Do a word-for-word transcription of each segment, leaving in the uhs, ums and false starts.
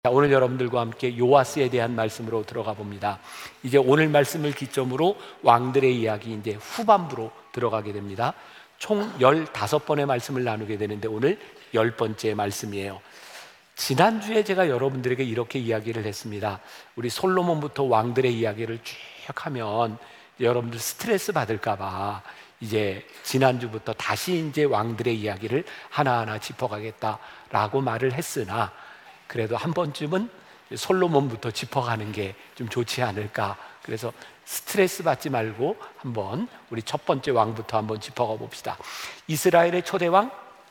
자, 오늘 여러분들과 함께 요아스에 대한 말씀으로 들어가 봅니다. 이제 오늘 말씀을 기점으로 왕들의 이야기 이제 후반부로 들어가게 됩니다. 총 열다섯 번의 말씀을 나누게 되는데 오늘 열 번째 말씀이에요. 지난주에 제가 여러분들에게 이렇게 이야기를 했습니다. 우리 솔로몬부터 왕들의 이야기를 쭉 하면 여러분들 스트레스 받을까 봐 이제 지난주부터 다시 이제 왕들의 이야기를 하나하나 짚어가겠다라고 말을 했으나 그래도 한 번쯤은 솔로몬부터 짚어가는 게 좀 좋지 않을까. 그래서 스트레스 받지 말고 한번 우리 첫 번째 왕부터 한번 짚어가 봅시다. 이스라엘의 초대 왕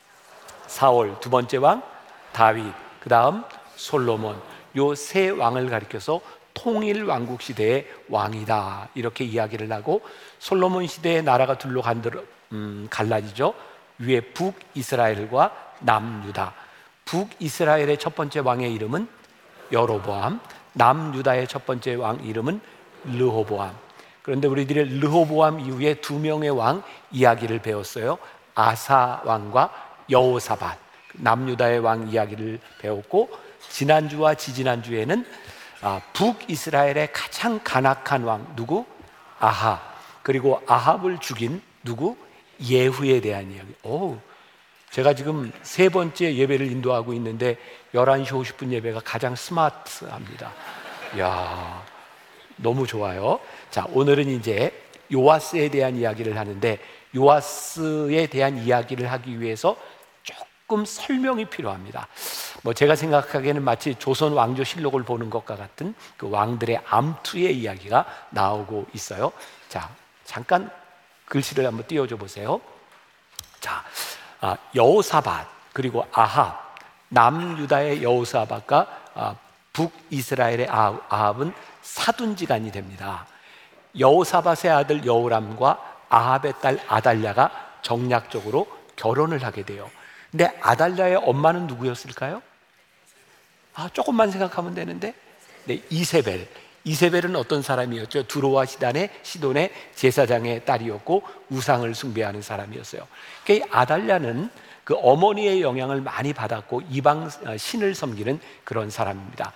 사울, 두 번째 왕 다윗, 그 다음 솔로몬. 요 세 왕을 가리켜서 통일 왕국 시대의 왕이다 이렇게 이야기를 하고, 솔로몬 시대의 나라가 둘로 간들, 음, 갈라지죠. 위에 북이스라엘과 남유다. 북이스라엘의 첫 번째 왕의 이름은 여로보암, 남유다의 첫 번째 왕 이름은 르호보암. 그런데 우리들이 르호보암 이후에 두 명의 왕 이야기를 배웠어요. 아사 왕과 여호사밧, 남유다의 왕 이야기를 배웠고, 지난주와 지지난주에는 북이스라엘의 가장 간악한 왕 누구? 아합. 그리고 아합을 죽인 누구? 예후에 대한 이야기. 오, 제가 지금 세 번째 예배를 인도하고 있는데 열한 시 오십 분 예배가 가장 스마트합니다. 이야, 너무 좋아요. 자, 오늘은 이제 요아스에 대한 이야기를 하는데, 요아스에 대한 이야기를 하기 위해서 조금 설명이 필요합니다. 뭐 제가 생각하기에는 마치 조선 왕조실록을 보는 것과 같은 그 왕들의 암투의 이야기가 나오고 있어요. 자, 잠깐 글씨를 한번 띄워줘 보세요. 자, 아, 여호사밧 그리고 아합, 남유다의 여호사밧과 아, 북이스라엘의 아합은 사돈지간이 됩니다. 여호사밧의 아들 여호람과 아합의 딸 아달랴가 정략적으로 결혼을 하게 돼요. 근데 아달랴의 엄마는 누구였을까요? 아, 조금만 생각하면 되는데, 네, 이세벨. 이세벨은 어떤 사람이었죠? 두로와 시단의 시돈의 제사장의 딸이었고 우상을 숭배하는 사람이었어요. 그러니까 아달랴는 그 어머니의 영향을 많이 받았고 이방 신을 섬기는 그런 사람입니다.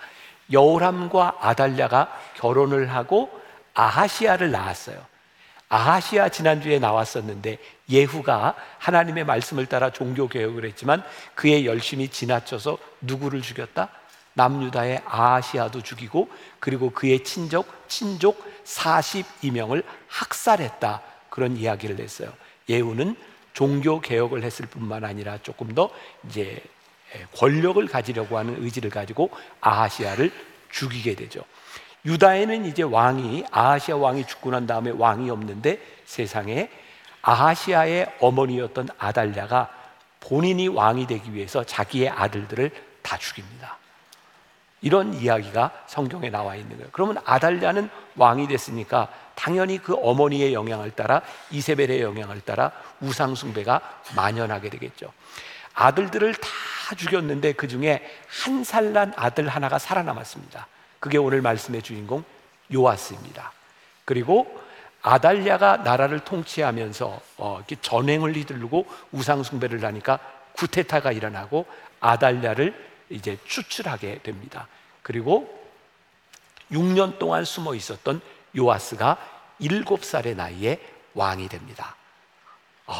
여호람과 아달랴가 결혼을 하고 아하시아를 낳았어요. 아하시아 지난주에 나왔었는데, 예후가 하나님의 말씀을 따라 종교개혁을 했지만 그의 열심이 지나쳐서 누구를 죽였다? 남유다의 아하시아도 죽이고, 그리고 그의 친족, 친족 사십이 명을 학살했다, 그런 이야기를 했어요. 예후는 종교개혁을 했을 뿐만 아니라 조금 더 이제 권력을 가지려고 하는 의지를 가지고 아하시아를 죽이게 되죠. 유다에는 이제 왕이, 아하시아 왕이 죽고 난 다음에 왕이 없는데, 세상에 아하시아의 어머니였던 아달랴가 본인이 왕이 되기 위해서 자기의 아들들을 다 죽입니다. 이런 이야기가 성경에 나와 있는 거예요. 그러면 아달랴는 왕이 됐으니까 당연히 그 어머니의 영향을 따라, 이세벨의 영향을 따라 우상 숭배가 만연하게 되겠죠. 아들들을 다 죽였는데 그 중에 한 살 난 아들 하나가 살아남았습니다. 그게 오늘 말씀의 주인공 요아스입니다. 그리고 아달랴가 나라를 통치하면서 어, 이렇게 전횡을 휘두르고 우상 숭배를 하니까 쿠데타가 일어나고 아달랴를 이제 추출하게 됩니다. 그리고 육 년 동안 숨어 있었던 요아스가 일곱 살의 나이에 왕이 됩니다. 어,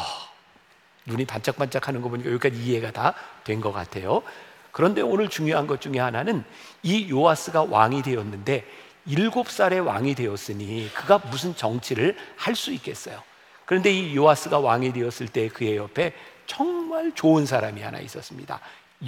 눈이 반짝반짝하는 거 보니까 여기까지 이해가 다 된 것 같아요. 그런데 오늘 중요한 것 중에 하나는, 이 요아스가 왕이 되었는데 일곱 살의 왕이 되었으니 그가 무슨 정치를 할 수 있겠어요? 그런데 이 요아스가 왕이 되었을 때 그의 옆에 정말 좋은 사람이 하나 있었습니다.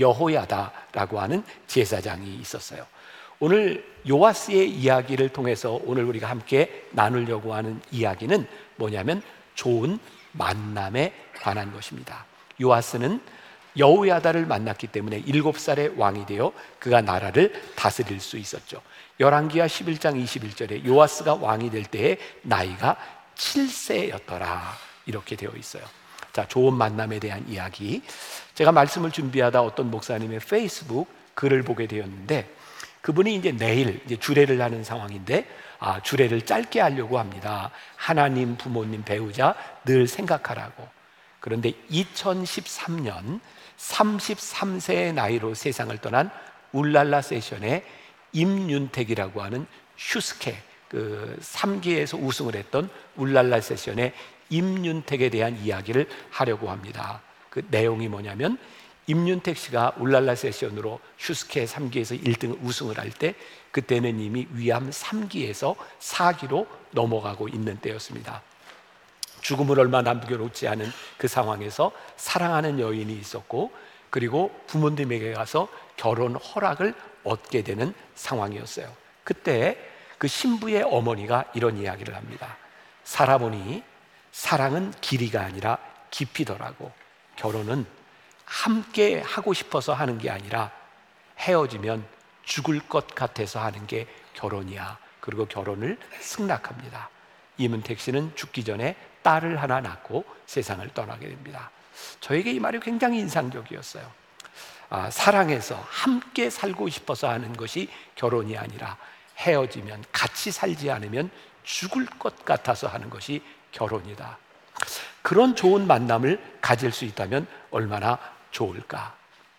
여호야다라고 하는 제사장이 있었어요. 오늘 요아스의 이야기를 통해서 오늘 우리가 함께 나누려고 하는 이야기는 뭐냐면 좋은 만남에 관한 것입니다. 요아스는 여호야다를 만났기 때문에 일곱 살의 왕이 되어 그가 나라를 다스릴 수 있었죠. 열왕기하 십일 장 이십일 절에 요아스가 왕이 될 때의 나이가 칠 세였더라 이렇게 되어 있어요. 자, 좋은 만남에 대한 이야기. 제가 말씀을 준비하다 어떤 목사님의 페이스북 글을 보게 되었는데, 그분이 이제 내일 이제 주례를 하는 상황인데, 아, 주례를 짧게 하려고 합니다. 하나님, 부모님, 배우자 늘 생각하라고. 그런데 이천십삼 년 삼십삼 세의 나이로 세상을 떠난 울랄라 세션의 임윤택이라고 하는 슈스케, 그 삼 기에서 우승을 했던 울랄라 세션의 임윤택에 대한 이야기를 하려고 합니다. 그 내용이 뭐냐면, 임윤택 씨가 울랄라 세션으로 슈스케 삼 기에서 일 등 우승을 할 때, 그때는 이미 위암 삼 기에서 사 기로 넘어가고 있는 때였습니다. 죽음을 얼마 남겨놓지 않은 그 상황에서 사랑하는 여인이 있었고, 그리고 부모님에게 가서 결혼 허락을 얻게 되는 상황이었어요. 그때 그 신부의 어머니가 이런 이야기를 합니다. 살아보니 사랑은 길이가 아니라 깊이더라고. 결혼은 함께 하고 싶어서 하는 게 아니라 헤어지면 죽을 것 같아서 하는 게 결혼이야. 그리고 결혼을 승낙합니다. 임은택 씨는 죽기 전에 딸을 하나 낳고 세상을 떠나게 됩니다. 저에게 이 말이 굉장히 인상적이었어요. 아, 사랑해서 함께 살고 싶어서 하는 것이 결혼이 아니라 헤어지면, 같이 살지 않으면 죽을 것 같아서 하는 것이 결혼이다. 그런 좋은 만남을 가질 수 있다면 얼마나 좋을까.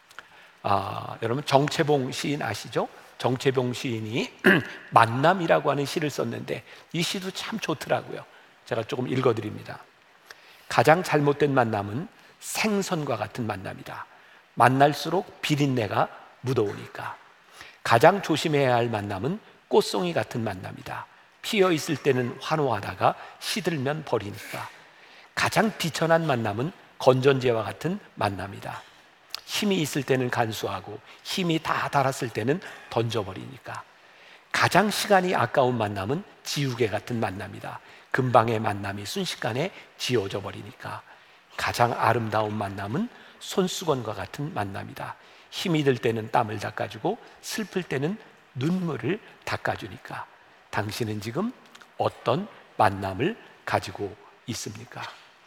아, 여러분 정채봉 시인 아시죠? 정채봉 시인이 만남이라고 하는 시를 썼는데 이 시도 참 좋더라고요. 제가 조금 읽어드립니다. 가장 잘못된 만남은 생선과 같은 만남이다. 만날수록 비린내가 묻어오니까. 가장 조심해야 할 만남은 꽃송이 같은 만남이다. 피어 있을 때는 환호하다가 시들면 버리니까. 가장 비천한 만남은 건전지와 같은 만남이다. 힘이 있을 때는 간수하고 힘이 다 닳았을 때는 던져버리니까. 가장 시간이 아까운 만남은 지우개 같은 만남이다. 금방의 만남이 순식간에 지워져 버리니까. 가장 아름다운 만남은 손수건과 같은 만남이다. 힘이 들 때는 땀을 닦아주고 슬플 때는 눈물을 닦아주니까. 당신은 지금 어떤 만남을 가지고 있습니까?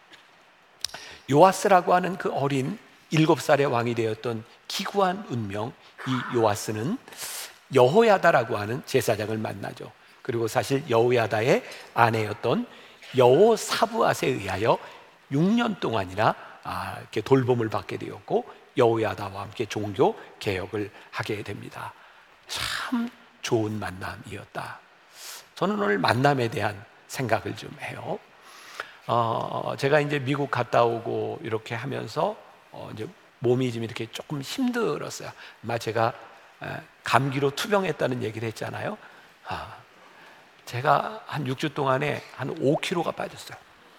요아스라고 하는 그 어린 일곱 살의 왕이 되었던 기구한 운명, 이 요아스는 여호야다라고 하는 제사장을 만나죠. 그리고 사실 여호야다의 아내였던 여호사부앗에 의하여 육 년 동안이나 아, 이렇게 돌봄을 받게 되었고, 여호야다와 함께 종교 개혁을 하게 됩니다. 참 좋은 만남이었다. 저는 오늘 만남에 대한 생각을 좀 해요. 어, 제가 이제 미국 갔다 오고 이렇게 하면서 어, 이제 몸이 좀 이렇게 조금 힘들었어요. 아마 제가 감기로 투병했다는 얘기를 했잖아요. 아, 제가 한 육 주 동안에 한 오 킬로그램가 빠졌어요.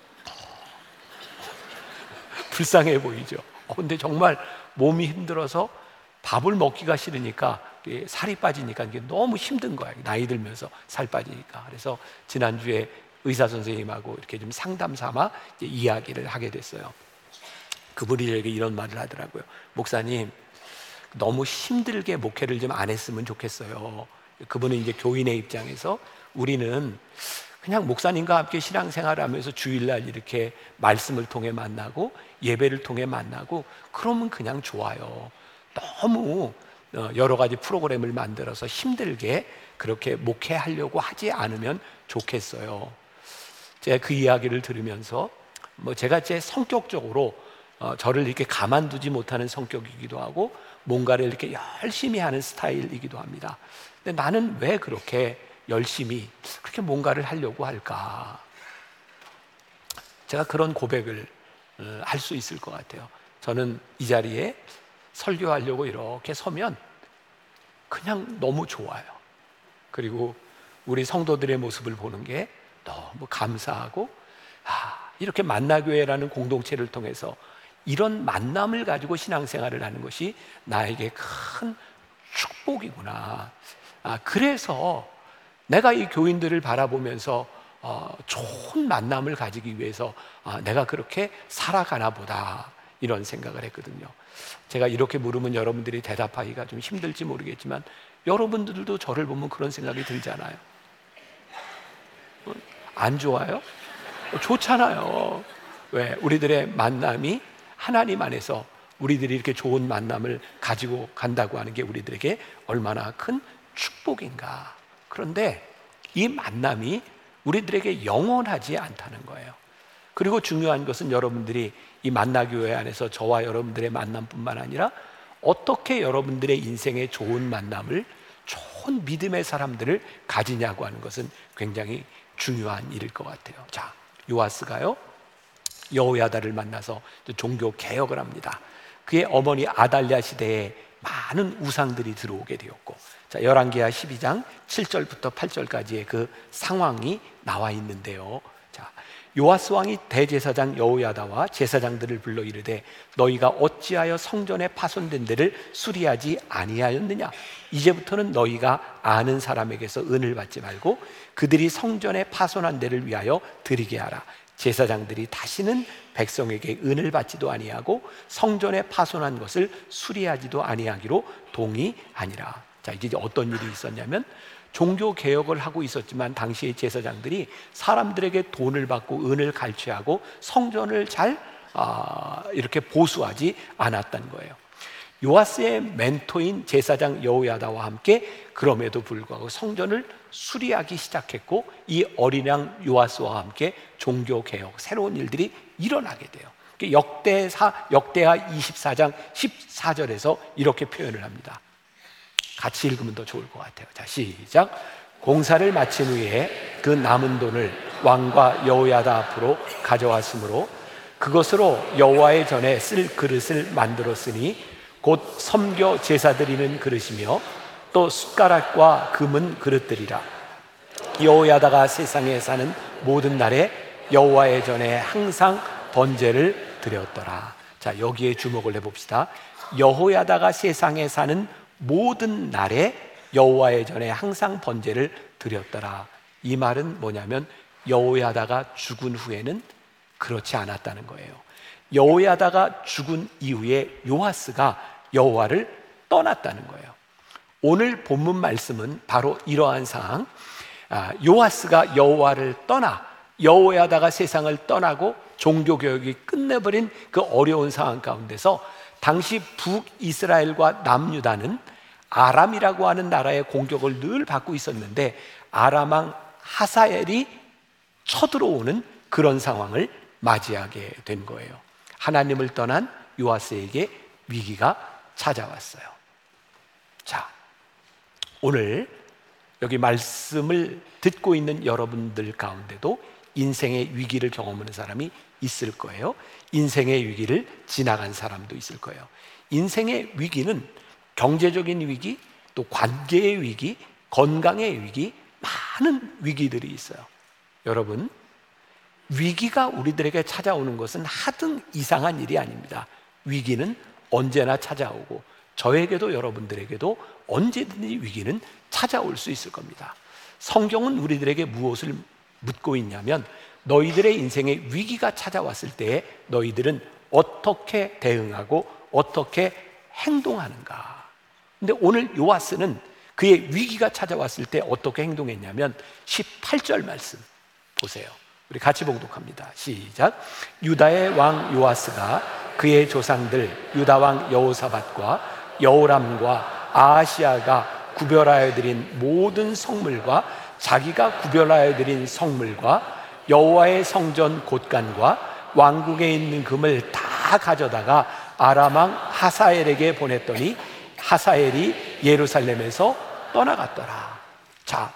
불쌍해 보이죠. 어, 근데 정말 몸이 힘들어서 밥을 먹기가 싫으니까 살이 빠지니까 이게 너무 힘든 거예요. 나이 들면서 살 빠지니까. 그래서 지난주에 의사 선생님하고 이렇게 좀 상담 삼아 이야기를 하게 됐어요. 그분이 저에게 이런 말을 하더라고요. 목사님, 너무 힘들게 목회를 좀 안 했으면 좋겠어요. 그분은 이제 교인의 입장에서 우리는 그냥 목사님과 함께 신앙생활하면서 주일날 이렇게 말씀을 통해 만나고 예배를 통해 만나고 그러면 그냥 좋아요. 너무 여러 가지 프로그램을 만들어서 힘들게 그렇게 목회하려고 하지 않으면 좋겠어요. 제가 그 이야기를 들으면서 뭐 제가 제 성격적으로 어, 저를 이렇게 가만두지 못하는 성격이기도 하고 뭔가를 이렇게 열심히 하는 스타일이기도 합니다. 근데 나는 왜 그렇게 열심히 그렇게 뭔가를 하려고 할까? 제가 그런 고백을 어, 할 수 있을 것 같아요. 저는 이 자리에 설교하려고 이렇게 서면 그냥 너무 좋아요. 그리고 우리 성도들의 모습을 보는 게 너무 감사하고, 아, 이렇게 만나교회라는 공동체를 통해서 이런 만남을 가지고 신앙생활을 하는 것이 나에게 큰 축복이구나. 아, 그래서 내가 이 교인들을 바라보면서 어, 좋은 만남을 가지기 위해서 아, 내가 그렇게 살아가나 보다, 이런 생각을 했거든요. 제가 이렇게 물으면 여러분들이 대답하기가 좀 힘들지 모르겠지만 여러분들도 저를 보면 그런 생각이 들잖아요. 안 좋아요? 좋잖아요. 왜? 우리들의 만남이 하나님 안에서 우리들이 이렇게 좋은 만남을 가지고 간다고 하는 게 우리들에게 얼마나 큰 축복인가. 그런데 이 만남이 우리들에게 영원하지 않다는 거예요. 그리고 중요한 것은 여러분들이 이 만나교회 안에서 저와 여러분들의 만남뿐만 아니라 어떻게 여러분들의 인생에 좋은 만남을, 좋은 믿음의 사람들을 가지냐고 하는 것은 굉장히 중요한 일일 것 같아요. 자, 요아스가요 여호야다를 만나서 종교 개혁을 합니다. 그의 어머니 아달랴 시대에 많은 우상들이 들어오게 되었고, 자, 열왕기하 십이 장 칠 절부터 팔 절까지의 그 상황이 나와 있는데요. 자, 요아스 왕이 대제사장 여호야다와 제사장들을 불러 이르되 너희가 어찌하여 성전에 파손된 데를 수리하지 아니하였느냐? 이제부터는 너희가 아는 사람에게서 은을 받지 말고 그들이 성전에 파손한 데를 위하여 드리게 하라. 제사장들이 다시는 백성에게 은을 받지도 아니하고 성전에 파손한 것을 수리하지도 아니하기로 동의하니라. 자, 이게 어떤 일이 있었냐면, 종교 개혁을 하고 있었지만 당시의 제사장들이 사람들에게 돈을 받고 은을 갈취하고 성전을 잘 아, 이렇게 보수하지 않았다는 거예요. 요아스의 멘토인 제사장 여호야다와 함께 그럼에도 불구하고 성전을 수리하기 시작했고, 이 어린 양 요아스와 함께 종교 개혁, 새로운 일들이 일어나게 돼요. 역대사, 역대하 이십사 장 십사 절에서 이렇게 표현을 합니다. 같이 읽으면 더 좋을 것 같아요. 자, 시작. 공사를 마친 후에 그 남은 돈을 왕과 여호야다 앞으로 가져왔으므로 그것으로 여호와의 전에 쓸 그릇을 만들었으니 곧 섬겨 제사 드리는 그릇이며 또 숟가락과 금은 그릇들이라. 여호야다가 세상에 사는 모든 날에 여호와의 전에 항상 번제를 드렸더라. 자, 여기에 주목을 해봅시다. 여호야다가 세상에 사는 모든 날에 여호와의 전에 항상 번제를 드렸더라. 이 말은 뭐냐면 여호야다가 죽은 후에는 그렇지 않았다는 거예요. 여호야다가 죽은 이후에 요아스가 여호와를 떠났다는 거예요. 오늘 본문 말씀은 바로 이러한 상황, 아, 요아스가 여호와를 떠나 여호야다가 세상을 떠나고 종교개혁이 끝내버린 그 어려운 상황 가운데서 당시 북이스라엘과 남유다는 아람이라고 하는 나라의 공격을 늘 받고 있었는데 아람왕 하사엘이 쳐들어오는 그런 상황을 맞이하게 된 거예요. 하나님을 떠난 요아스에게 위기가 찾아왔어요. 자, 오늘 여기 말씀을 듣고 있는 여러분들 가운데도 인생의 위기를 경험하는 사람이 있을 거예요. 인생의 위기를 지나간 사람도 있을 거예요. 인생의 위기는 경제적인 위기, 또 관계의 위기, 건강의 위기, 많은 위기들이 있어요. 여러분, 위기가 우리들에게 찾아오는 것은 하등 이상한 일이 아닙니다. 위기는 언제나 찾아오고 저에게도 여러분들에게도 언제든지 위기는 찾아올 수 있을 겁니다. 성경은 우리들에게 무엇을 묻고 있냐면 너희들의 인생에 위기가 찾아왔을 때 너희들은 어떻게 대응하고 어떻게 행동하는가. 근데 오늘 요아스는 그의 위기가 찾아왔을 때 어떻게 행동했냐면 십팔 절 말씀 보세요. 우리 같이 봉독합니다. 시작. 유다의 왕 요아스가 그의 조상들 유다 왕 여호사밧과 여호람과 아하시아가 구별하여 드린 모든 성물과 자기가 구별하여 드린 성물과 여호와의 성전 곳간과 왕궁에 있는 금을 다 가져다가 아람 왕 하사엘에게 보냈더니 하사엘이 예루살렘에서 떠나갔더라. 자,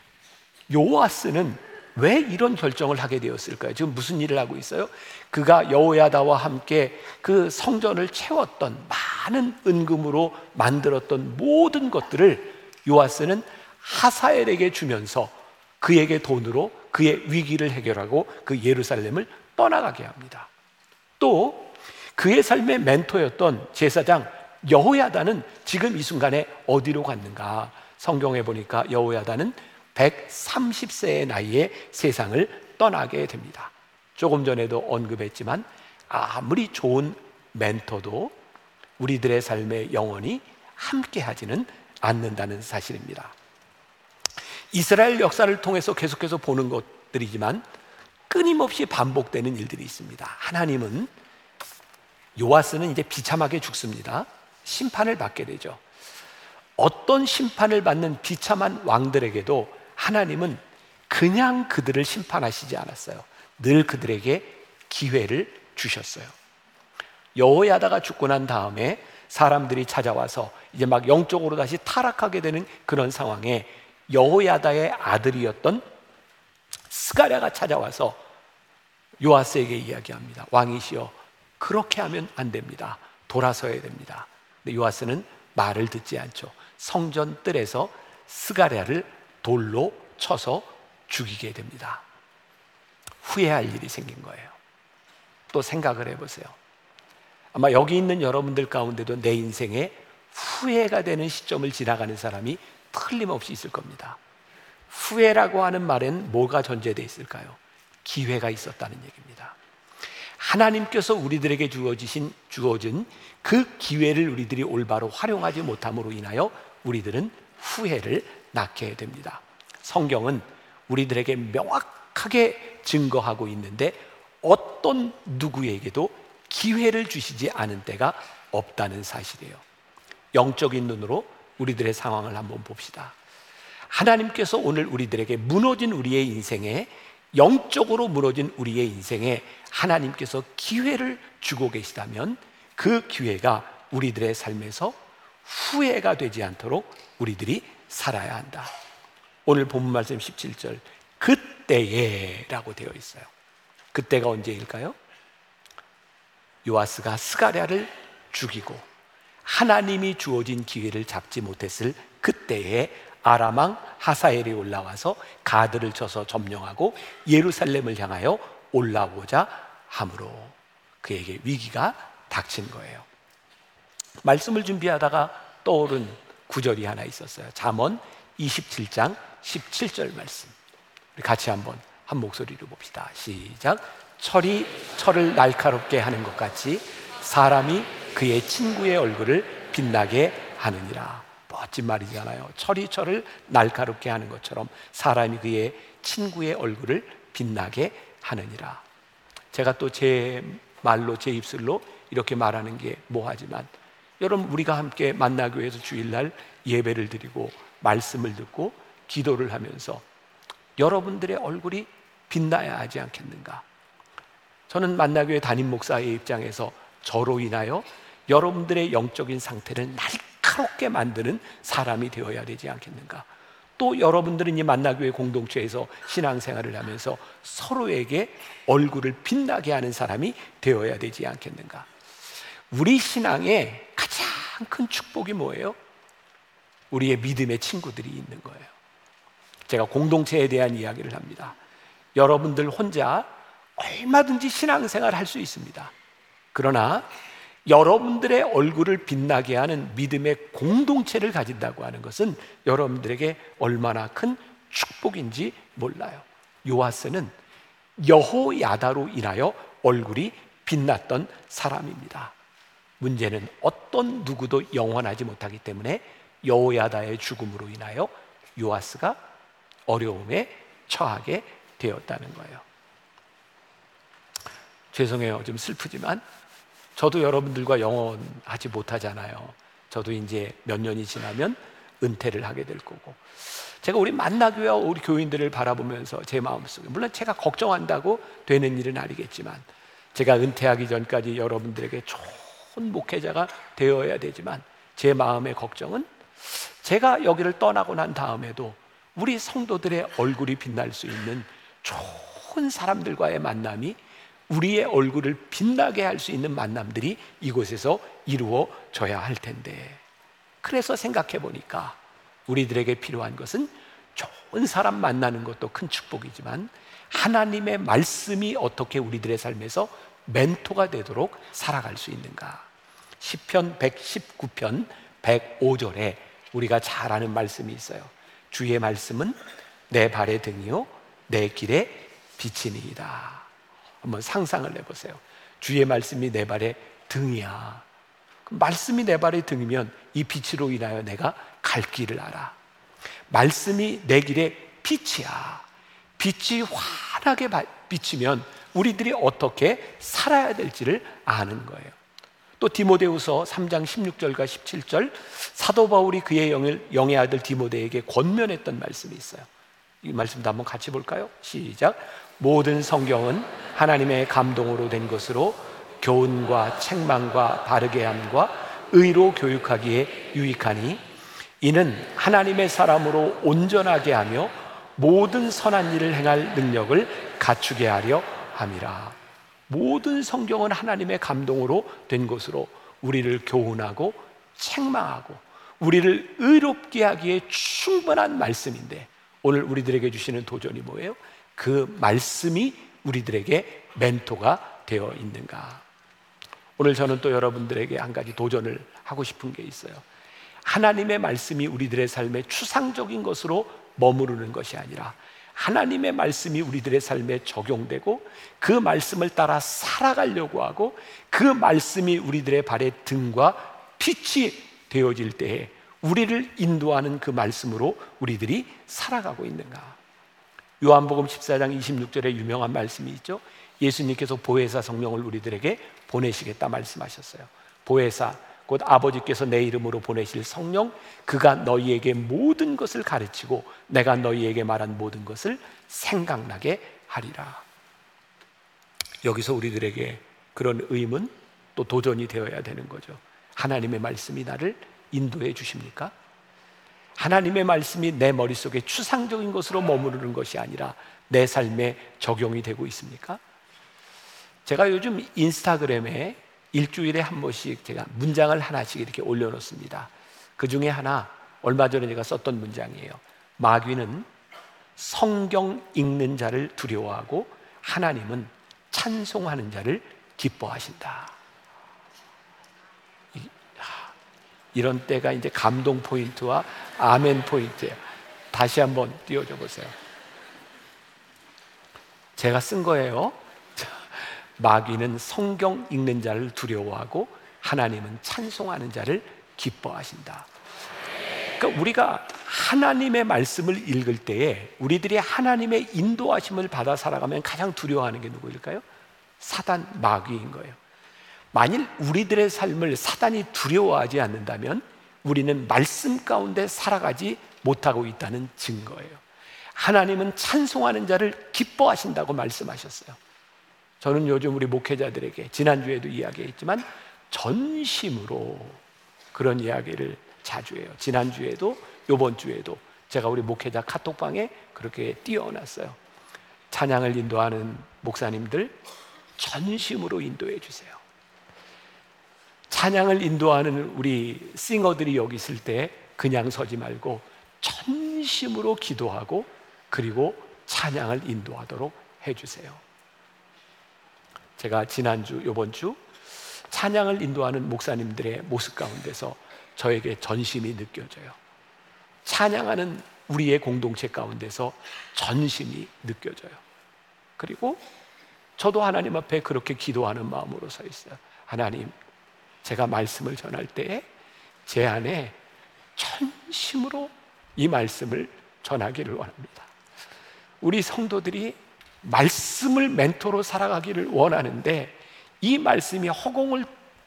요아스는 왜 이런 결정을 하게 되었을까요? 지금 무슨 일을 하고 있어요? 그가 여호야다와 함께 그 성전을 채웠던 많은 은금으로 만들었던 모든 것들을 요아스는 하사엘에게 주면서 그에게 돈으로 그의 위기를 해결하고 그 예루살렘을 떠나가게 합니다. 또 그의 삶의 멘토였던 제사장 여호야다는 지금 이 순간에 어디로 갔는가? 성경에 보니까 여호야다는 백삼십 세의 나이에 세상을 떠나게 됩니다. 조금 전에도 언급했지만 아무리 좋은 멘토도 우리들의 삶에 영원히 함께하지는 않는다는 사실입니다. 이스라엘 역사를 통해서 계속해서 보는 것들이지만 끊임없이 반복되는 일들이 있습니다. 하나님은 요아스는 이제 비참하게 죽습니다. 심판을 받게 되죠. 어떤 심판을 받는 비참한 왕들에게도 하나님은 그냥 그들을 심판하시지 않았어요. 늘 그들에게 기회를 주셨어요. 여호야다가 죽고 난 다음에 사람들이 찾아와서 이제 막 영적으로 다시 타락하게 되는 그런 상황에 여호야다의 아들이었던 스가랴가 찾아와서 요아스에게 이야기합니다. 왕이시여, 그렇게 하면 안 됩니다. 돌아서야 됩니다. 근데 요아스는 말을 듣지 않죠. 성전 뜰에서 스가랴를 돌로 쳐서 죽이게 됩니다. 후회할 일이 생긴 거예요. 또 생각을 해보세요. 아마 여기 있는 여러분들 가운데도 내 인생에 후회가 되는 시점을 지나가는 사람이 틀림없이 있을 겁니다. 후회라고 하는 말엔 뭐가 전제되어 있을까요? 기회가 있었다는 얘기입니다. 하나님께서 우리들에게 주어지신, 주어진 그 기회를 우리들이 올바로 활용하지 못함으로 인하여 우리들은 후회를 낳게 됩니다. 성경은 우리들에게 명확하게 증거하고 있는데 어떤 누구에게도 기회를 주시지 않은 때가 없다는 사실이에요. 영적인 눈으로 우리들의 상황을 한번 봅시다. 하나님께서 오늘 우리들에게 무너진 우리의 인생에, 영적으로 무너진 우리의 인생에 하나님께서 기회를 주고 계시다면 그 기회가 우리들의 삶에서 후회가 되지 않도록 우리들이 살아야 한다. 오늘 본문 말씀 십칠 절, 그때에 라고 되어 있어요. 그때가 언제일까요? 요아스가 스가랴를 죽이고 하나님이 주어진 기회를 잡지 못했을 그때에 아람 왕 하사엘이 올라와서 가드를 쳐서 점령하고 예루살렘을 향하여 올라오고자 함으로 그에게 위기가 닥친 거예요. 말씀을 준비하다가 떠오른 구절이 하나 있었어요. 잠언 이십칠 장 십칠 절 말씀, 우리 같이 한번 한 목소리로 봅시다. 시작. 철이 철을 날카롭게 하는 것 같이 사람이 그의 친구의 얼굴을 빛나게 하느니라. 멋진 말이잖아요. 철이 철을 날카롭게 하는 것처럼 사람이 그의 친구의 얼굴을 빛나게 하느니라. 제가 또 제 말로, 제 입술로 이렇게 말하는 게 뭐하지만, 여러분, 우리가 함께 만나교회에서 주일날 예배를 드리고 말씀을 듣고 기도를 하면서 여러분들의 얼굴이 빛나야 하지 않겠는가? 저는 만나교회 담임 목사의 입장에서 저로 인하여 여러분들의 영적인 상태를 날카롭게 만드는 사람이 되어야 되지 않겠는가? 또 여러분들은 이 만나교회 공동체에서 신앙생활을 하면서 서로에게 얼굴을 빛나게 하는 사람이 되어야 되지 않겠는가? 우리 신앙의 가장 큰 축복이 뭐예요? 우리의 믿음의 친구들이 있는 거예요. 제가 공동체에 대한 이야기를 합니다. 여러분들 혼자 얼마든지 신앙생활 할 수 있습니다. 그러나 여러분들의 얼굴을 빛나게 하는 믿음의 공동체를 가진다고 하는 것은 여러분들에게 얼마나 큰 축복인지 몰라요. 요아스는 여호야다로 인하여 얼굴이 빛났던 사람입니다. 문제는 어떤 누구도 영원하지 못하기 때문에 여호야다의 죽음으로 인하여 요아스가 어려움에 처하게 되었다는 거예요. 죄송해요. 좀 슬프지만 저도 여러분들과 영원하지 못하잖아요. 저도 이제 몇 년이 지나면 은퇴를 하게 될 거고, 제가 우리 만나교회와 우리 교인들을 바라보면서 제 마음속에, 물론 제가 걱정한다고 되는 일은 아니겠지만, 제가 은퇴하기 전까지 여러분들에게 좋은 목회자가 되어야 되지만, 제 마음의 걱정은 제가 여기를 떠나고 난 다음에도 우리 성도들의 얼굴이 빛날 수 있는 좋은 사람들과의 만남이, 우리의 얼굴을 빛나게 할 수 있는 만남들이 이곳에서 이루어져야 할 텐데, 그래서 생각해 보니까 우리들에게 필요한 것은 좋은 사람 만나는 것도 큰 축복이지만 하나님의 말씀이 어떻게 우리들의 삶에서 멘토가 되도록 살아갈 수 있는가. 시편 백십구 편 백오 절에 우리가 잘 아는 말씀이 있어요. 주의 말씀은 내 발의 등이요 내 길의 빛이니이다. 한번 상상을 해보세요. 주의 말씀이 내 발의 등이야. 말씀이 내 발의 등이면 이 빛으로 인하여 내가 갈 길을 알아. 말씀이 내 길의 빛이야. 빛이 환하게 비치면 우리들이 어떻게 살아야 될지를 아는 거예요. 또 디모데후서 삼 장 십육 절과 십칠 절, 사도 바울이 그의 영을, 영의 아들 디모데에게 권면했던 말씀이 있어요. 이 말씀도 한번 같이 볼까요? 시작. 모든 성경은 하나님의 감동으로 된 것으로 교훈과 책망과 바르게 함과 의로 교육하기에 유익하니 이는 하나님의 사람으로 온전하게 하며 모든 선한 일을 행할 능력을 갖추게 하려 함이라. 모든 성경은 하나님의 감동으로 된 것으로 우리를 교훈하고 책망하고 우리를 의롭게 하기에 충분한 말씀인데, 오늘 우리들에게 주시는 도전이 뭐예요? 그 말씀이 우리들에게 멘토가 되어 있는가? 오늘 저는 또 여러분들에게 한 가지 도전을 하고 싶은 게 있어요. 하나님의 말씀이 우리들의 삶에 추상적인 것으로 머무르는 것이 아니라 하나님의 말씀이 우리들의 삶에 적용되고 그 말씀을 따라 살아가려고 하고 그 말씀이 우리들의 발의 등과 빛이 되어질 때에 우리를 인도하는 그 말씀으로 우리들이 살아가고 있는가? 요한복음 십사 장 이십육 절에 유명한 말씀이 있죠. 예수님께서 보혜사 성령을 우리들에게 보내시겠다 말씀하셨어요. 보혜사, 곧 아버지께서 내 이름으로 보내실 성령, 그가 너희에게 모든 것을 가르치고 내가 너희에게 말한 모든 것을 생각나게 하리라. 여기서 우리들에게 그런 의문 또 도전이 되어야 되는 거죠. 하나님의 말씀이 나를 인도해 주십니까? 하나님의 말씀이 내 머릿속에 추상적인 것으로 머무르는 것이 아니라 내 삶에 적용이 되고 있습니까? 제가 요즘 인스타그램에 일주일에 한 번씩 제가 문장을 하나씩 이렇게 올려놓습니다. 그 중에 하나, 얼마 전에 제가 썼던 문장이에요. 마귀는 성경 읽는 자를 두려워하고 하나님은 찬송하는 자를 기뻐하신다. 이런 때가 이제 감동 포인트와 아멘 포인트예요. 다시 한번 띄워줘 보세요. 제가 쓴 거예요. 마귀는 성경 읽는 자를 두려워하고 하나님은 찬송하는 자를 기뻐하신다. 그러니까 우리가 하나님의 말씀을 읽을 때에 우리들이 하나님의 인도하심을 받아 살아가면 가장 두려워하는 게 누구일까요? 사단, 마귀인 거예요. 만일 우리들의 삶을 사단이 두려워하지 않는다면 우리는 말씀 가운데 살아가지 못하고 있다는 증거예요. 하나님은 찬송하는 자를 기뻐하신다고 말씀하셨어요. 저는 요즘 우리 목회자들에게 지난주에도 이야기했지만 전심으로 그런 이야기를 자주 해요. 지난주에도 이번 주에도 제가 우리 목회자 카톡방에 그렇게 띄워놨어요. 찬양을 인도하는 목사님들 전심으로 인도해 주세요. 찬양을 인도하는 우리 싱어들이 여기 있을 때 그냥 서지 말고 전심으로 기도하고 그리고 찬양을 인도하도록 해주세요. 제가 지난주, 이번 주 찬양을 인도하는 목사님들의 모습 가운데서 저에게 전심이 느껴져요. 찬양하는 우리의 공동체 가운데서 전심이 느껴져요. 그리고 저도 하나님 앞에 그렇게 기도하는 마음으로 서 있어요. 하나님, 제가 말씀을 전할 때에 제 안에 전심으로 이 말씀을 전하기를 원합니다. 우리 성도들이 말씀을 멘토로 살아가기를 원하는데 이 말씀이 허공을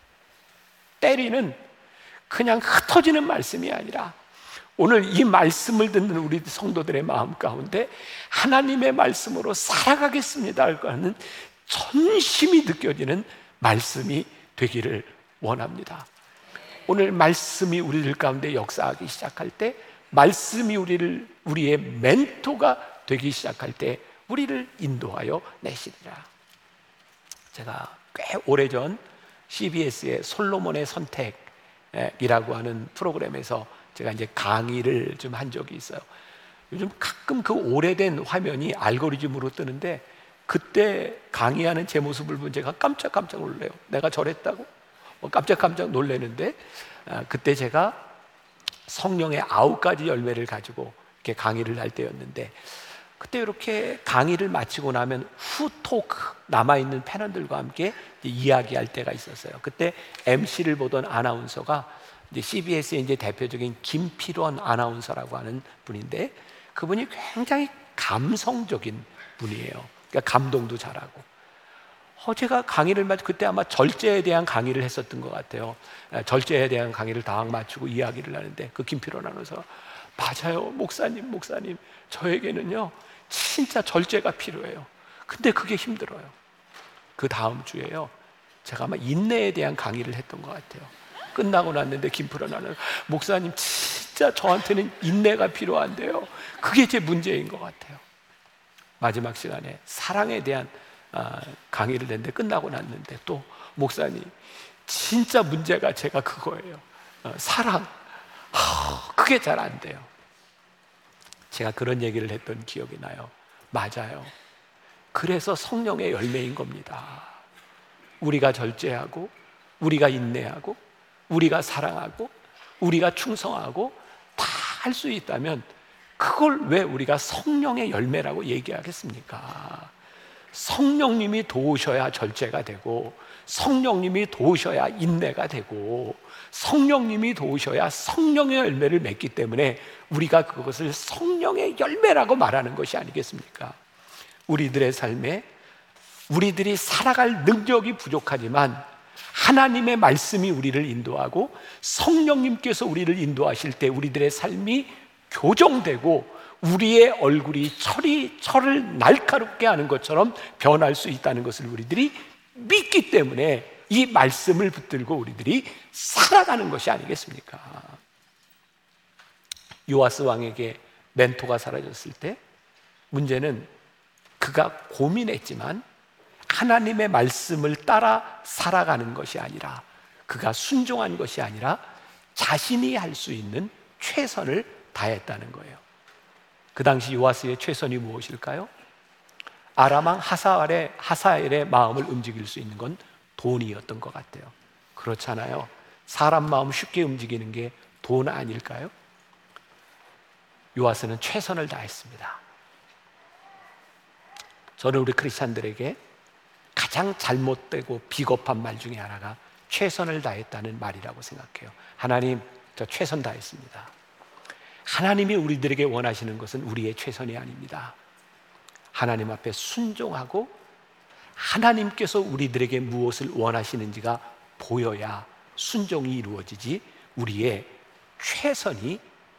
때리는 그냥 흩어지는 말씀이 아니라 오늘 이 말씀을 듣는 우리 성도들의 마음 가운데 하나님의 말씀으로 살아가겠습니다 하는 전심이 느껴지는 말씀이 되기를 원합니다. 오늘 말씀이 우리들 가운데 역사하기 시작할 때, 말씀이 우리를 우리의 멘토가 되기 시작할 때 우리를 인도하여 내시리라. 제가 꽤 오래전 씨비에스의 솔로몬의 선택이라고 하는 프로그램에서 제가 이제 강의를 좀 한 적이 있어요. 요즘 가끔 그 오래된 화면이 알고리즘으로 뜨는데 그때 강의하는 제 모습을 본 제가 깜짝깜짝 놀래요. 내가 저랬다고? 뭐 깜짝깜짝 놀래는데 아, 그때 제가 성령의 아홉 가지 열매를 가지고 이렇게 강의를 할 때였는데 그때 이렇게 강의를 마치고 나면 후 토크 남아있는 패널들과 함께 이야기할 때가 있었어요. 그때 엠씨를 보던 아나운서가 이제 씨비에스의 이제 대표적인 김필원 아나운서라고 하는 분인데 그분이 굉장히 감성적인 분이에요. 그러니까 감동도 잘하고. 어, 제가 강의를 마치고 그때 아마 절제에 대한 강의를 했었던 것 같아요. 절제에 대한 강의를 다 마치고 이야기를 하는데 그 김필원 아나운서가 맞아요, 목사님, 목사님, 저에게는요 진짜 절제가 필요해요. 근데 그게 힘들어요. 그 다음 주에요 제가 아마 인내에 대한 강의를 했던 것 같아요. 끝나고 났는데 김프로 나는 목사님 진짜 저한테는 인내가 필요한데요. 그게 제 문제인 것 같아요. 마지막 시간에 사랑에 대한 강의를 냈는데 끝나고 났는데 또 목사님 진짜 문제가 제가 그거예요. 사랑, 그게 잘 안 돼요. 제가 그런 얘기를 했던 기억이 나요. 맞아요. 그래서 성령의 열매인 겁니다. 우리가 절제하고 우리가 인내하고 우리가 사랑하고 우리가 충성하고 다 할 수 있다면 그걸 왜 우리가 성령의 열매라고 얘기하겠습니까? 성령님이 도우셔야 절제가 되고 성령님이 도우셔야 인내가 되고 성령님이 도우셔야 성령의 열매를 맺기 때문에 우리가 그것을 성령의 열매라고 말하는 것이 아니겠습니까? 우리들의 삶에 우리들이 살아갈 능력이 부족하지만 하나님의 말씀이 우리를 인도하고 성령님께서 우리를 인도하실 때 우리들의 삶이 교정되고 우리의 얼굴이 철이 철을 날카롭게 하는 것처럼 변할 수 있다는 것을 우리들이 믿기 때문에 이 말씀을 붙들고 우리들이 살아가는 것이 아니겠습니까? 요아스 왕에게 멘토가 사라졌을 때 문제는 그가 고민했지만 하나님의 말씀을 따라 살아가는 것이 아니라 그가 순종한 것이 아니라 자신이 할 수 있는 최선을 다했다는 거예요. 그 당시 요아스의 최선이 무엇일까요? 아람왕 하사엘의, 하사엘의 마음을 움직일 수 있는 건 돈이었던 것 같아요. 그렇잖아요. 사람 마음 쉽게 움직이는 게 돈 아닐까요? 요아스는 최선을 다했습니다. 저는 우리 크리스찬들에게 가장 잘못되고 비겁한 말 중에 하나가 최선을 다했다는 말이라고 생각해요. 하나님, 저 최선 다했습니다. 하나님이 우리들에게 원하시는 것은 우리의 최선이 아닙니다. 하나님 앞에 순종하고 하나님께서 우리들에게 무엇을 원하시는지가 보여야 순종이 이루어지지 우리의 최선이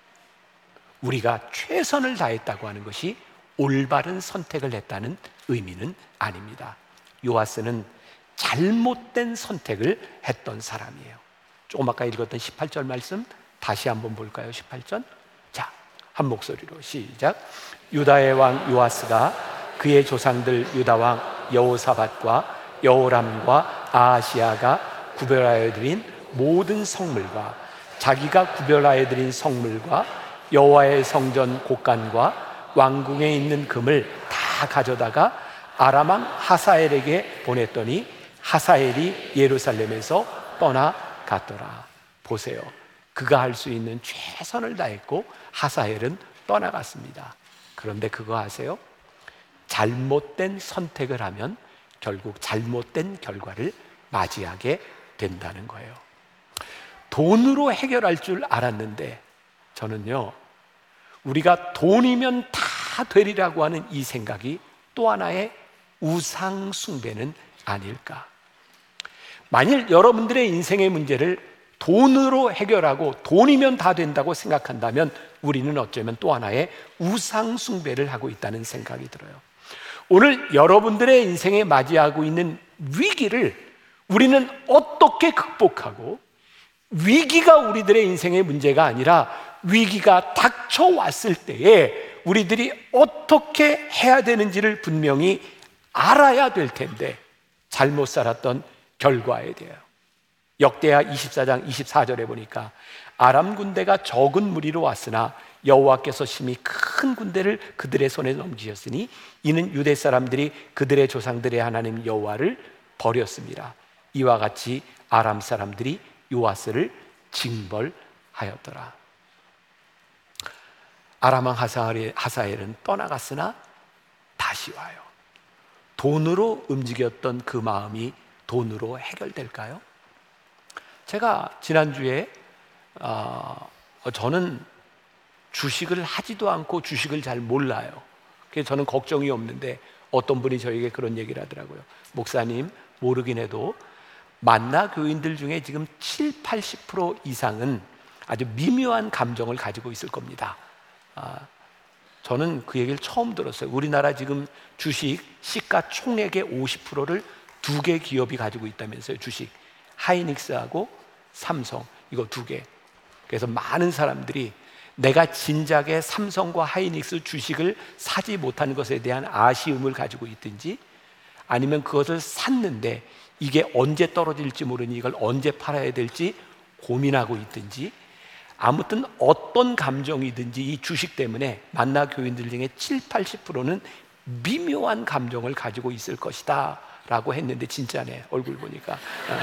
우리가 최선을 다했다고 하는 것이 올바른 선택을 했다는 의미는 아닙니다. 요아스는 잘못된 선택을 했던 사람이에요. 조금 아까 읽었던 십팔 절 말씀 다시 한번 볼까요? 십팔 절. 자, 한 목소리로 시작. 유다의 왕 요아스가 그의 조상들 유다 왕 여호사밧과 여호람과 아하시아가 구별하여 드린 모든 성물과 자기가 구별하여 드린 성물과 여호와의 성전 곳간과 왕궁에 있는 금을 다 가져다가 아람왕 하사엘에게 보냈더니 하사엘이 예루살렘에서 떠나갔더라. 보세요. 그가 할 수 있는 최선을 다했고 하사엘은 떠나갔습니다. 그런데 그거 아세요? 잘못된 선택을 하면 결국 잘못된 결과를 맞이하게 된다는 거예요. 돈으로 해결할 줄 알았는데 저는요, 우리가 돈이면 다 되리라고 하는 이 생각이 또 하나의 우상 숭배는 아닐까? 만일 여러분들의 인생의 문제를 돈으로 해결하고 돈이면 다 된다고 생각한다면 우리는 어쩌면 또 하나의 우상 숭배를 하고 있다는 생각이 들어요. 오늘 여러분들의 인생에 맞이하고 있는 위기를 우리는 어떻게 극복하고 위기가 우리들의 인생의 문제가 아니라 위기가 닥쳐왔을 때에 우리들이 어떻게 해야 되는지를 분명히 알아야 될 텐데 잘못 살았던 결과에 대해요. 역대하 이십사 장 이십사 절에 보니까 아람 군대가 적은 무리로 왔으나 여호와께서 심히 큰 군대를 그들의 손에 넘기셨으니 이는 유대 사람들이 그들의 조상들의 하나님 여호와를 버렸습니다. 이와 같이 아람 사람들이 요아스를 징벌하였더라. 아람왕 하사엘은 떠나갔으나 다시 와요. 돈으로 움직였던 그 마음이 돈으로 해결될까요? 제가 지난주에 어, 저는 주식을 하지도 않고 주식을 잘 몰라요. 그래서 저는 걱정이 없는데 어떤 분이 저에게 그런 얘기를 하더라고요. 목사님, 모르긴 해도 만나 교인들 중에 지금 칠십, 팔십 퍼센트 이상은 아주 미묘한 감정을 가지고 있을 겁니다. 아, 저는 그 얘기를 처음 들었어요. 우리나라 지금 주식 시가총액의 오십 퍼센트를 두 개 기업이 가지고 있다면서요. 주식 하이닉스하고 삼성, 이거 두 개. 그래서 많은 사람들이 내가 진작에 삼성과 하이닉스 주식을 사지 못하는 것에 대한 아쉬움을 가지고 있든지, 아니면 그것을 샀는데 이게 언제 떨어질지 모르니 이걸 언제 팔아야 될지 고민하고 있든지, 아무튼 어떤 감정이든지 이 주식 때문에 만나 교인들 중에 칠십, 팔십 퍼센트는 미묘한 감정을 가지고 있을 것이다 라고 했는데 진짜네, 얼굴 보니까.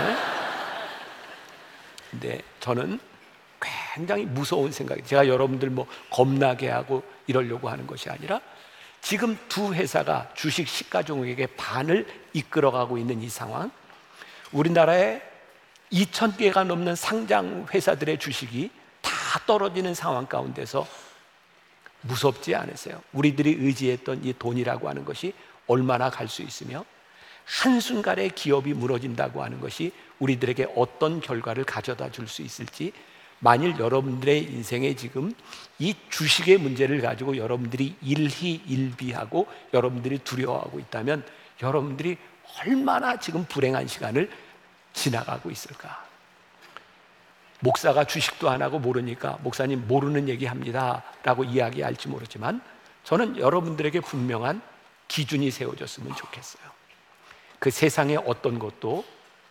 근데 저는 굉장히 무서운 생각이, 제가 여러분들 뭐 겁나게 하고 이러려고 하는 것이 아니라, 지금 두 회사가 주식 시가총액의 반을 이끌어가고 있는 이 상황, 우리나라에 이천 개가 넘는 상장 회사들의 주식이 다 떨어지는 상황 가운데서 무섭지 않으세요? 우리들이 의지했던 이 돈이라고 하는 것이 얼마나 갈 수 있으며, 한순간에 기업이 무너진다고 하는 것이 우리들에게 어떤 결과를 가져다 줄 수 있을지, 만일 여러분들의 인생에 지금 이 주식의 문제를 가지고 여러분들이 일희일비하고 여러분들이 두려워하고 있다면, 여러분들이 얼마나 지금 불행한 시간을 지나가고 있을까? 목사가 주식도 안 하고 모르니까 목사님 모르는 얘기 합니다 라고 이야기할지 모르지만, 저는 여러분들에게 분명한 기준이 세워졌으면 좋겠어요. 그 세상의 어떤 것도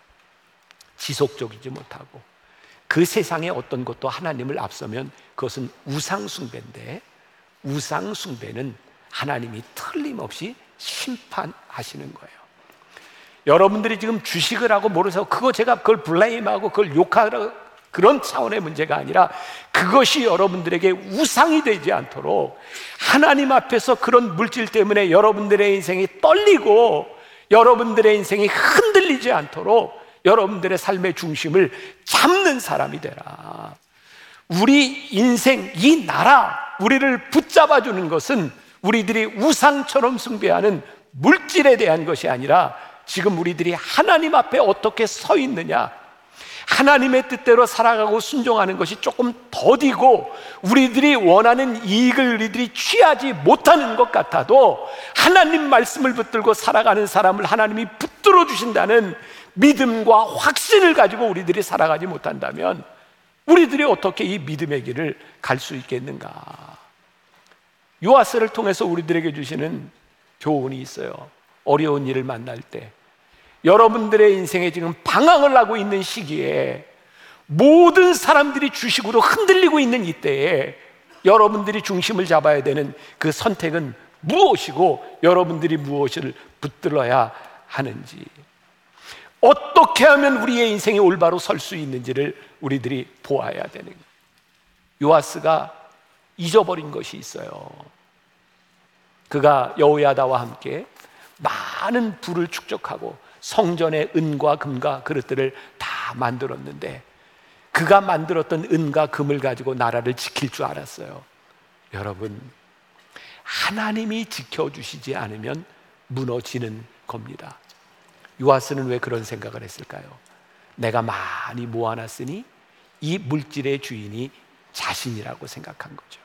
지속적이지 못하고, 그 세상의 어떤 것도 하나님을 앞서면 그것은 우상숭배인데, 우상숭배는 하나님이 틀림없이 심판하시는 거예요. 여러분들이 지금 주식을 하고 모르서 그거 제가 그걸 블레임하고 그걸 욕하라, 그런 차원의 문제가 아니라, 그것이 여러분들에게 우상이 되지 않도록 하나님 앞에서 그런 물질 때문에 여러분들의 인생이 떨리고 여러분들의 인생이 흔들리지 않도록 여러분들의 삶의 중심을 잡는 사람이 되라. 우리 인생, 이 나라, 우리를 붙잡아주는 것은 우리들이 우상처럼 숭배하는 물질에 대한 것이 아니라, 지금 우리들이 하나님 앞에 어떻게 서 있느냐, 하나님의 뜻대로 살아가고 순종하는 것이 조금 더디고 우리들이 원하는 이익을 우리들이 취하지 못하는 것 같아도, 하나님 말씀을 붙들고 살아가는 사람을 하나님이 붙들어 주신다는 믿음과 확신을 가지고 우리들이 살아가지 못한다면, 우리들이 어떻게 이 믿음의 길을 갈 수 있겠는가? 요아스를 통해서 우리들에게 주시는 교훈이 있어요. 어려운 일을 만날 때, 여러분들의 인생에 지금 방황을 하고 있는 시기에, 모든 사람들이 주식으로 흔들리고 있는 이때에 여러분들이 중심을 잡아야 되는 그 선택은 무엇이고, 여러분들이 무엇을 붙들어야 하는지, 어떻게 하면 우리의 인생이 올바로 설 수 있는지를 우리들이 보아야 되는 거예요. 요아스가 잊어버린 것이 있어요. 그가 여호야다와 함께 많은 부를 축적하고 성전의 은과 금과 그릇들을 다 만들었는데, 그가 만들었던 은과 금을 가지고 나라를 지킬 줄 알았어요. 여러분, 하나님이 지켜주시지 않으면 무너지는 겁니다. 요아스는 왜 그런 생각을 했을까요? 내가 많이 모아놨으니 이 물질의 주인이 자신이라고 생각한 거죠.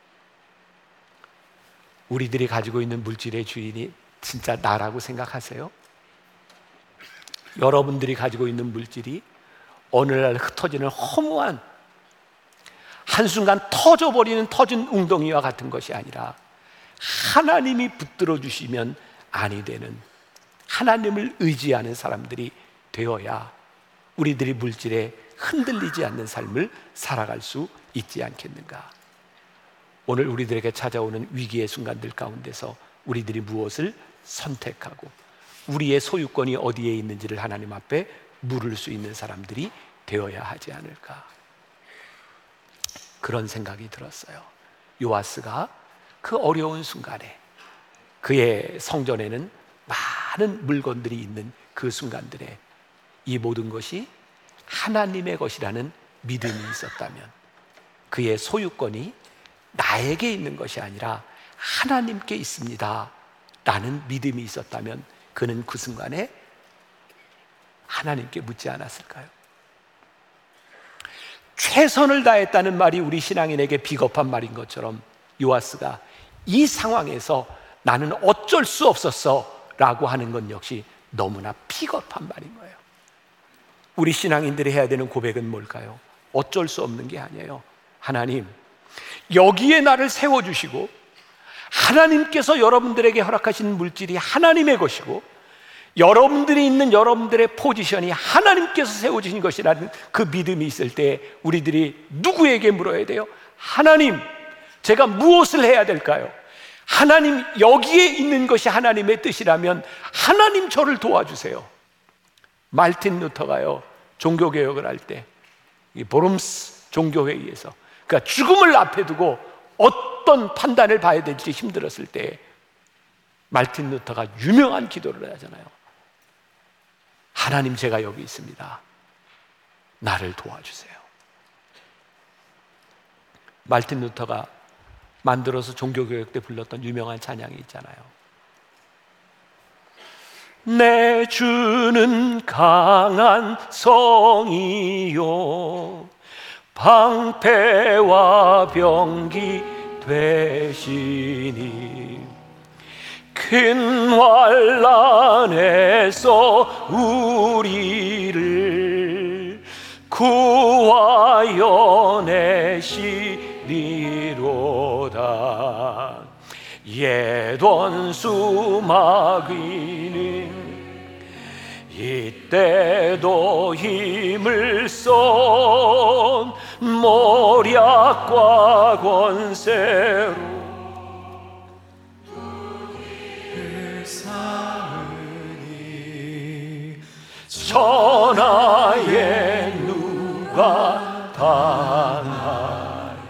우리들이 가지고 있는 물질의 주인이 진짜 나라고 생각하세요? 여러분들이 가지고 있는 물질이 어느 날 흩어지는 허무한, 한순간 터져버리는 터진 웅덩이와 같은 것이 아니라, 하나님이 붙들어 주시면 아니 되는, 하나님을 의지하는 사람들이 되어야 우리들이 물질에 흔들리지 않는 삶을 살아갈 수 있지 않겠는가? 오늘 우리들에게 찾아오는 위기의 순간들 가운데서 우리들이 무엇을 선택하고 우리의 소유권이 어디에 있는지를 하나님 앞에 물을 수 있는 사람들이 되어야 하지 않을까, 그런 생각이 들었어요. 요아스가 그 어려운 순간에, 그의 성전에는 많은 물건들이 있는 그 순간들에 이 모든 것이 하나님의 것이라는 믿음이 있었다면, 그의 소유권이 나에게 있는 것이 아니라 하나님께 있습니다 라는 믿음이 있었다면, 그는 그 순간에 하나님께 묻지 않았을까요? 최선을 다했다는 말이 우리 신앙인에게 비겁한 말인 것처럼, 요아스가 이 상황에서 나는 어쩔 수 없었어 라고 하는 건 역시 너무나 비겁한 말인 거예요. 우리 신앙인들이 해야 되는 고백은 뭘까요? 어쩔 수 없는 게 아니에요. 하나님, 여기에 나를 세워주시고 하나님께서 여러분들에게 허락하신 물질이 하나님의 것이고 여러분들이 있는 여러분들의 포지션이 하나님께서 세워주신 것이라는 그 믿음이 있을 때 우리들이 누구에게 물어야 돼요? 하나님, 제가 무엇을 해야 될까요? 하나님, 여기에 있는 것이 하나님의 뜻이라면 하나님 저를 도와주세요. 말틴 루터가요, 종교개혁을 할 때 이 보름스 종교회의에서, 그러니까 죽음을 앞에 두고 어떤 판단을 봐야 될지 힘들었을 때 말틴 루터가 유명한 기도를 하잖아요. 하나님, 제가 여기 있습니다. 나를 도와주세요. 말틴 루터가 만들어서 종교교육 때 불렀던 유명한 찬양이 있잖아요. 내 주는 강한 성이요 방패와 병기 되시니 큰 환난에서 우리를 구하여 내시리로다. 옛 원수 마귀는 이때도 힘을 쏜 모략과 권세로 우리를 삼으니 천하에 누가 당하냐.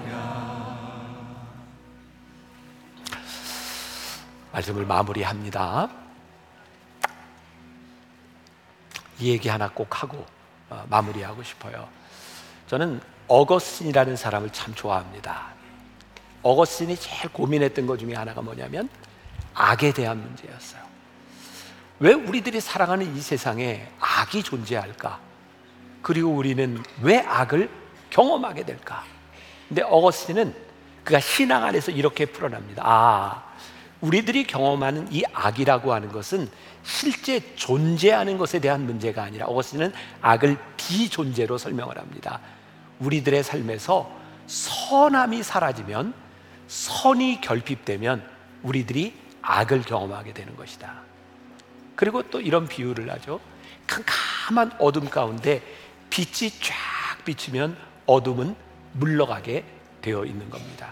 말씀을 마무리합니다. 이 얘기 하나 꼭 하고 어, 마무리하고 싶어요. 저는 어거스틴이라는 사람을 참 좋아합니다. 어거스틴이 제일 고민했던 것 중에 하나가 뭐냐면 악에 대한 문제였어요. 왜 우리들이 살아가는 이 세상에 악이 존재할까? 그리고 우리는 왜 악을 경험하게 될까? 근데 어거스틴은 그가 신앙 안에서 이렇게 풀어납니다. 아, 우리들이 경험하는 이 악이라고 하는 것은 실제 존재하는 것에 대한 문제가 아니라, 어거스틴은 악을 비존재로 설명을 합니다. 우리들의 삶에서 선함이 사라지면, 선이 결핍되면 우리들이 악을 경험하게 되는 것이다. 그리고 또 이런 비유를 하죠. 캄캄한 어둠 가운데 빛이 쫙 비치면 어둠은 물러가게 되어 있는 겁니다.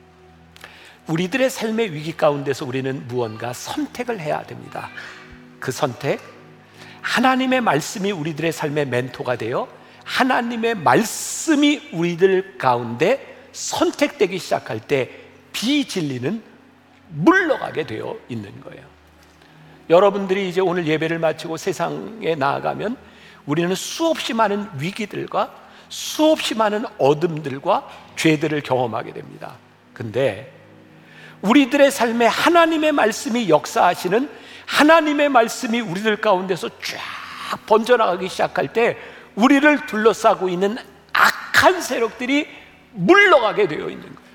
우리들의 삶의 위기 가운데서 우리는 무언가 선택을 해야 됩니다. 그 선택, 하나님의 말씀이 우리들의 삶의 멘토가 되어 하나님의 말씀이 우리들 가운데 선택되기 시작할 때 비진리는 물러가게 되어 있는 거예요. 여러분들이 이제 오늘 예배를 마치고 세상에 나아가면 우리는 수없이 많은 위기들과 수없이 많은 어둠들과 죄들을 경험하게 됩니다. 근데 우리들의 삶에 하나님의 말씀이 역사하시는, 하나님의 말씀이 우리들 가운데서 쫙 번져나가기 시작할 때 우리를 둘러싸고 있는 악한 세력들이 물러가게 되어 있는 거예요.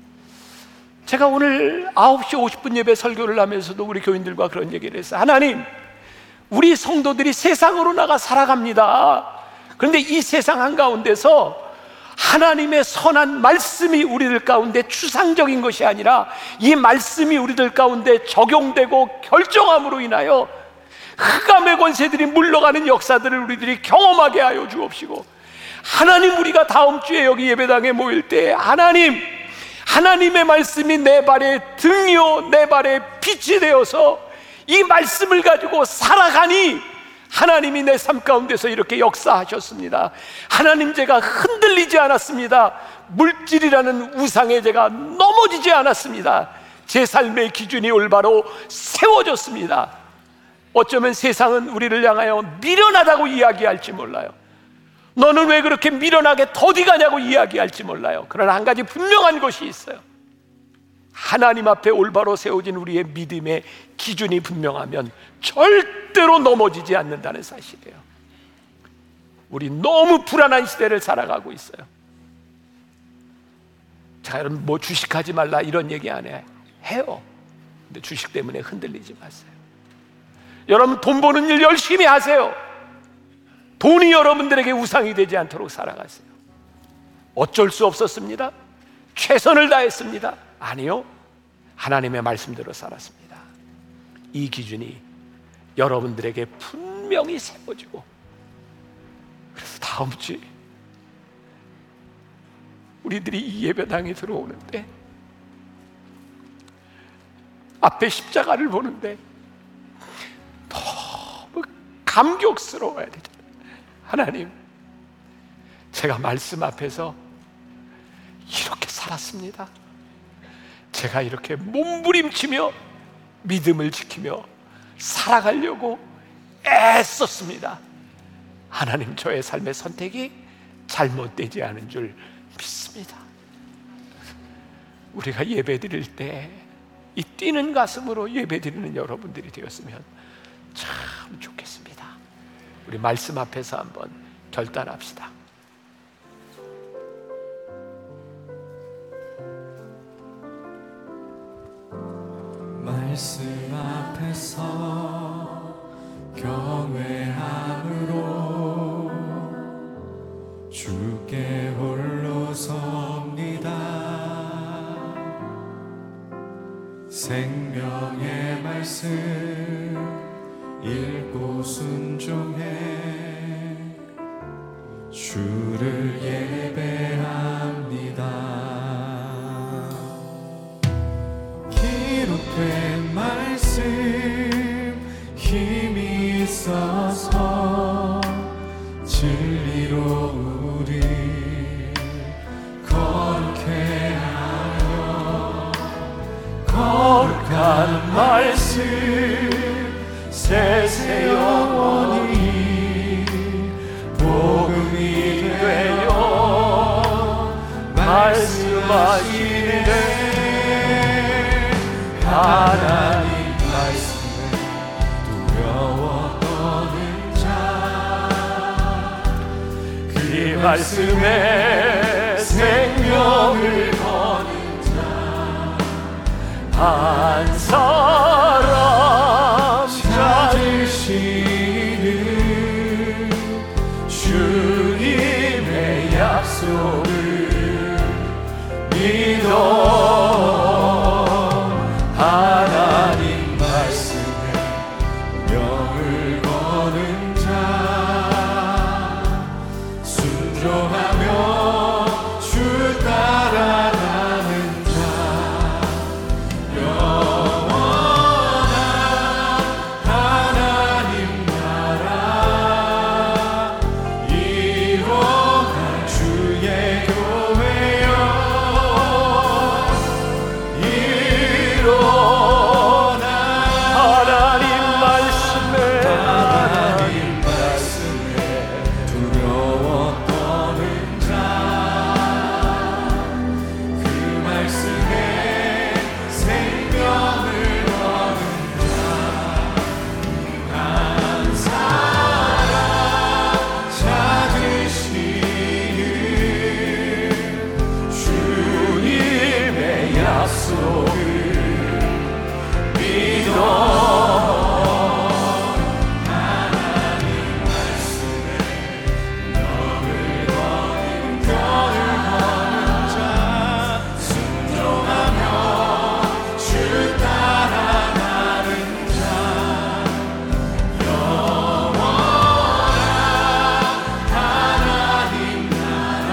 제가 오늘 아홉 시 오십 분 예배 설교를 하면서도 우리 교인들과 그런 얘기를 했어요. 하나님, 우리 성도들이 세상으로 나가 살아갑니다. 그런데 이 세상 한가운데서 하나님의 선한 말씀이 우리들 가운데 추상적인 것이 아니라 이 말씀이 우리들 가운데 적용되고 결정함으로 인하여 흑암의 권세들이 물러가는 역사들을 우리들이 경험하게 하여 주옵시고, 하나님, 우리가 다음 주에 여기 예배당에 모일 때 하나님, 하나님의 말씀이 내 발의 등이요 내 발의 빛이 되어서 이 말씀을 가지고 살아가니 하나님이 내 삶 가운데서 이렇게 역사하셨습니다. 하나님, 제가 흔들리지 않았습니다. 물질이라는 우상에 제가 넘어지지 않았습니다. 제 삶의 기준이 올바로 세워졌습니다. 어쩌면 세상은 우리를 향하여 미련하다고 이야기할지 몰라요. 너는 왜 그렇게 미련하게 더디 가냐고 이야기할지 몰라요. 그러나 한 가지 분명한 것이 있어요. 하나님 앞에 올바로 세워진 우리의 믿음의 기준이 분명하면 절대로 넘어지지 않는다는 사실이에요. 우리 너무 불안한 시대를 살아가고 있어요. 자, 여러분, 뭐 주식하지 말라 이런 얘기 안 해. 해요. 근데 주식 때문에 흔들리지 마세요. 여러분, 돈 버는 일 열심히 하세요. 돈이 여러분들에게 우상이 되지 않도록 살아가세요. 어쩔 수 없었습니다. 최선을 다했습니다. 아니요, 하나님의 말씀대로 살았습니다. 이 기준이 여러분들에게 분명히 세워지고, 그래서 다음 주에 우리들이 이 예배당에 들어오는데 앞에 십자가를 보는데 너무 감격스러워야 되잖아요. 하나님, 제가 말씀 앞에서 이렇게 살았습니다. 제가 이렇게 몸부림치며 믿음을 지키며 살아가려고 애썼습니다. 하나님, 저의 삶의 선택이 잘못되지 않은 줄 믿습니다. 우리가 예배드릴 때 이 뛰는 가슴으로 예배드리는 여러분들이 되었으면 참 좋겠습니다. 우리 말씀 앞에서 한번 결단합시다. 말씀 앞에서 경외함으로 주께 홀로 섭니다. 생명의 말씀 읽고 순종해 주를 예배합니다. 기록된 말씀 힘이 있어서 진리로 우리 거룩해 하여 거룩한 말씀 세세 영원히 복음이 되어 말씀하시네. 하나님 말씀에 두려워 떠는 자, 그 말씀에 생명을 거는 자, 한 사람 찾으시는 주님의 약속을 믿어 하나님 말씀에 명을 거는 자, 순종하며 주 따라가는 자, 영원한 하나님 나라 이뤄갈 주의 교회여 일어나 하나님 말씀에 하나님 말씀에 두려워 떠는 자, 그 말씀에 생명을 거는 자, 한 사람 찾으시는 주님의 약속을 믿어 하나님 말씀에 너를 거는 너를 거는 자, 순종하며 주 따라가는 자, 영원한 하나님 나라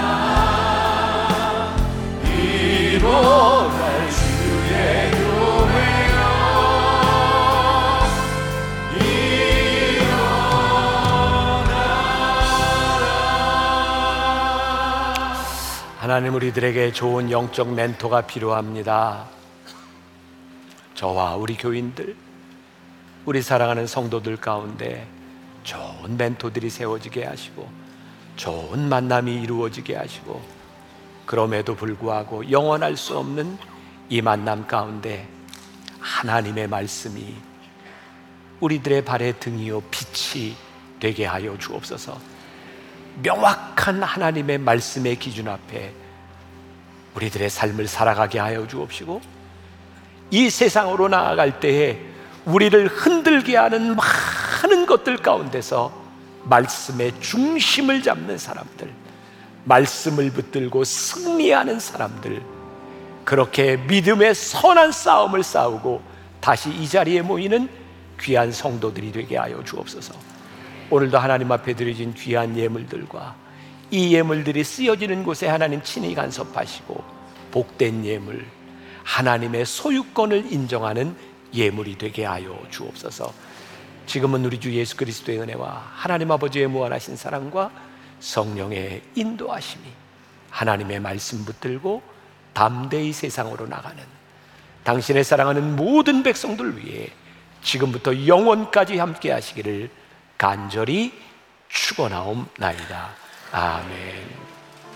이뤄갈 주의 교회여 일어나라. 하나님, 우리들에게 좋은 영적 멘토가 필요합니다. 저와 우리 교인들, 우리 사랑하는 성도들 가운데 좋은 멘토들이 세워지게 하시고 좋은 만남이 이루어지게 하시고, 그럼에도 불구하고 영원할 수 없는 이 만남 가운데 하나님의 말씀이 우리들의 발의 등이요 빛이 되게 하여 주옵소서. 명확한 하나님의 말씀의 기준 앞에 우리들의 삶을 살아가게 하여 주옵시고, 이 세상으로 나아갈 때에 우리를 흔들게 하는 많은 것들 가운데서 말씀의 중심을 잡는 사람들, 말씀을 붙들고 승리하는 사람들, 그렇게 믿음의 선한 싸움을 싸우고 다시 이 자리에 모이는 귀한 성도들이 되게 하여 주옵소서. 오늘도 하나님 앞에 드려진 귀한 예물들과 이 예물들이 쓰여지는 곳에 하나님 친히 간섭하시고 복된 예물, 하나님의 소유권을 인정하는 예물이 되게 하여 주옵소서. 지금은 우리 주 예수 그리스도의 은혜와 하나님 아버지의 무한하신 사랑과 성령의 인도하심이 하나님의 말씀 붙들고 담대히 세상으로 나가는 당신의 사랑하는 모든 백성들 위해 지금부터 영원까지 함께 하시기를 간절히 축원하옵나이다. 아멘.